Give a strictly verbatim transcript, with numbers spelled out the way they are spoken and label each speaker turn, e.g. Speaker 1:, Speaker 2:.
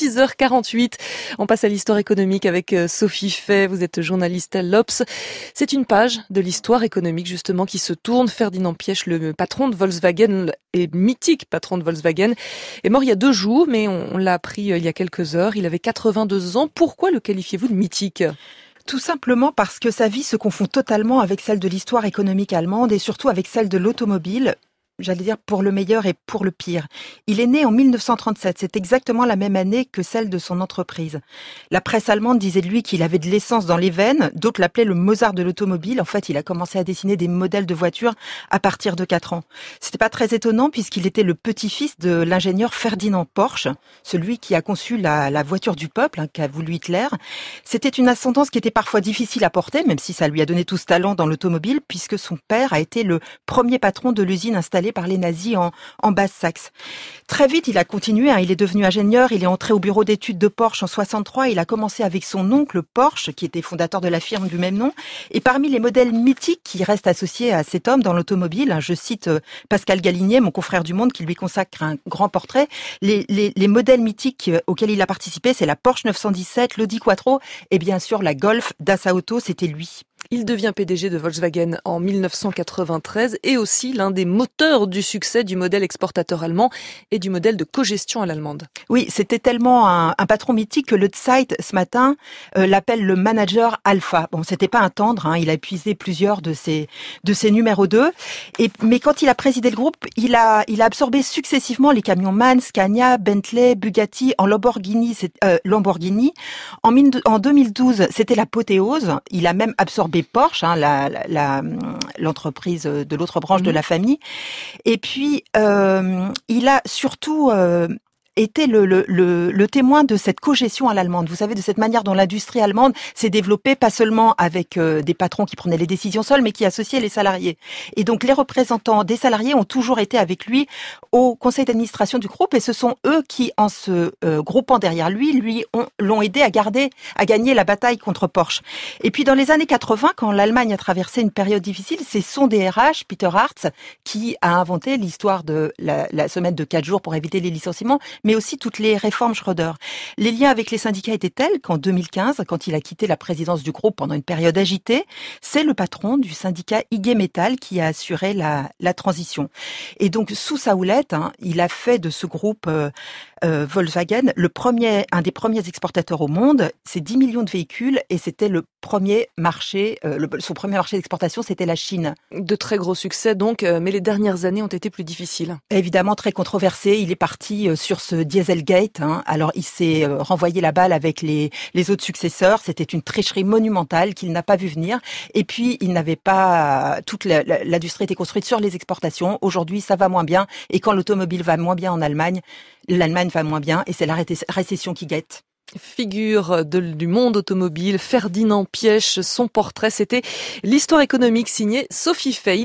Speaker 1: six heures quarante-huit. On passe à l'histoire économique avec Sophie Fay. Vous êtes journaliste à l'Obs. C'est une page de l'histoire économique justement qui se tourne. Ferdinand Piëch, le patron de Volkswagen, et mythique patron de Volkswagen, est mort il y a deux jours, mais on l'a appris il y a quelques heures. Il avait quatre-vingt-deux ans. Pourquoi le qualifiez-vous de mythique ?
Speaker 2: Tout simplement parce que sa vie se confond totalement avec celle de l'histoire économique allemande et surtout avec celle de l'automobile. J'allais dire pour le meilleur et pour le pire. Il est né en mille neuf cent trente-sept, c'est exactement la même année que celle de son entreprise. La presse allemande disait de lui qu'il avait de l'essence dans les veines, d'autres l'appelaient le Mozart de l'automobile. En fait, il a commencé à dessiner des modèles de voitures à partir de quatre ans. C'était pas très étonnant puisqu'il était le petit-fils de l'ingénieur Ferdinand Porsche, celui qui a conçu la, la voiture du peuple, hein, qu'a voulu Hitler. C'était une ascendance qui était parfois difficile à porter, même si ça lui a donné tout ce talent dans l'automobile, puisque son père a été le premier patron de l'usine installée par les nazis en, en Basse-Saxe. Très vite, il a continué, hein, il est devenu ingénieur, il est entré au bureau d'études de Porsche en soixante-trois, il a commencé avec son oncle Porsche, qui était fondateur de la firme du même nom, et parmi les modèles mythiques qui restent associés à cet homme dans l'automobile, hein, je cite euh, Pascal Galinier, mon confrère du Monde, qui lui consacre un grand portrait, les, les, les modèles mythiques auxquels il a participé, c'est la Porsche neuf cent dix-sept, l'Audi Quattro, et bien sûr la Golf d'Assa Auto, c'était lui.
Speaker 1: Il devient P D G de Volkswagen en mille neuf cent quatre-vingt-treize et aussi l'un des moteurs du succès du modèle exportateur allemand et du modèle de cogestion à l'allemande.
Speaker 2: Oui, c'était tellement un, un patron mythique que le Zeit, ce matin, euh, l'appelle le manager alpha. Bon, c'était pas un tendre, hein, il a épuisé plusieurs de ses, de ses numéros deux. Et, mais quand il a présidé le groupe, il a, il a absorbé successivement les camions MAN, Scania, Bentley, Bugatti, en Lamborghini, c'est, euh, Lamborghini. En, mille, en deux mille douze, c'était l'apothéose. Il a même absorbé Porsche, hein, la, la, la, l'entreprise de l'autre branche mmh. de la famille. Et puis, euh, il a surtout euh, été le, le, le, le témoin de cette cogestion à l'allemande. Vous savez, de cette manière dont l'industrie allemande s'est développée, pas seulement avec euh, des patrons qui prenaient les décisions seuls, mais qui associaient les salariés. Et donc, les représentants des salariés ont toujours été avec lui au conseil d'administration du groupe, et ce sont eux qui, en se euh, groupant derrière lui, lui ont, l'ont aidé à garder, à gagner la bataille contre Porsche. Et puis, dans les années quatre-vingts, quand l'Allemagne a traversé une période difficile, c'est son D R H, Peter Hartz, qui a inventé l'histoire de la, la semaine de quatre jours pour éviter les licenciements, mais aussi toutes les réformes Schröder. Les liens avec les syndicats étaient tels qu'en deux mille quinze, quand il a quitté la présidence du groupe pendant une période agitée, c'est le patron du syndicat I G Metall qui a assuré la, la transition. Et donc, sous sa houlette, hein, il a fait de ce groupe euh, euh, Volkswagen le premier, un des premiers exportateurs au monde. C'est dix millions de véhicules et c'était le premier marché, euh, le, son premier marché d'exportation, c'était la Chine.
Speaker 1: De très gros succès donc, mais les dernières années ont été plus difficiles.
Speaker 2: Évidemment très controversé. Il est parti sur ce Dieselgate. Hein. Alors il s'est renvoyé la balle avec les, les autres successeurs. C'était une tricherie monumentale qu'il n'a pas vu venir. Et puis il n'avait pas toute la, la, l'industrie était construite sur les exportations. Aujourd'hui ça va moins bien. Et quand l'automobile va moins bien en Allemagne, l'Allemagne va moins bien. Et c'est la récession qui guette.
Speaker 1: Figure de, du monde automobile, Ferdinand Piëch, son portrait, c'était l'histoire économique signée Sophie Fay.